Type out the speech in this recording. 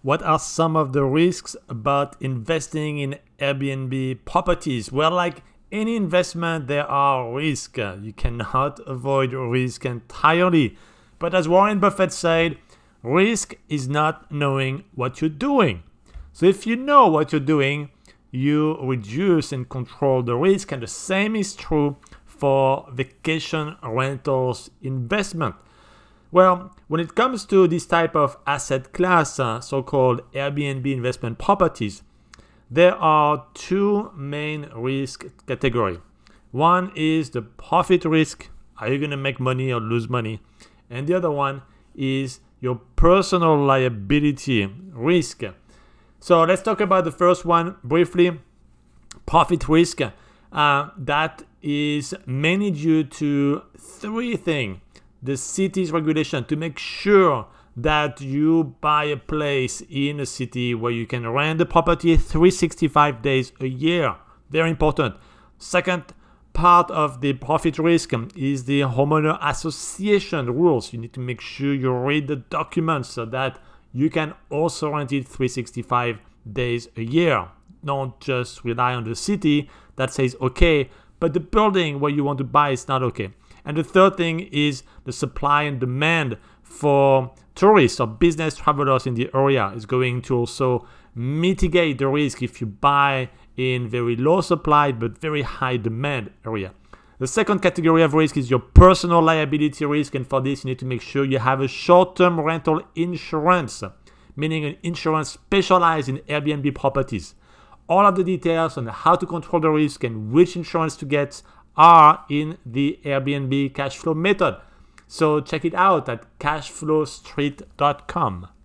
What are some of the risks about investing in Airbnb properties? Well, like any investment, there are risks. You cannot avoid risk entirely. But as Warren Buffett said, risk is not knowing what you're doing. So if you know what you're doing, you reduce and control the risk. And the same is true for vacation rentals investment. Well, when it comes to this type of asset class, so-called Airbnb investment properties, there are two main risk categories. One is the profit risk. Are you going to make money or lose money? And the other one is your personal liability risk. So let's talk about the first one briefly. Profit risk. That is mainly due to three things. The city's regulation to make sure that you buy a place in a city where you can rent the property 365 days a year. Very important. Second part of the profit risk is the homeowner association rules. You need to make sure you read the documents so that you can also rent it 365 days a year. Don't just rely on the city that says okay, but the building where you want to buy is not okay. And the third thing is the supply and demand for tourists or business travelers in the area is going to also mitigate the risk if you buy in very low supply but very high demand area. The second category of risk is your personal liability risk, and for this you need to make sure you have a short-term rental insurance, meaning an insurance specialized in Airbnb properties. All of the details on how to control the risk and which insurance to get are in the Airbnb cash flow method. So check it out at cashflowstreet.com.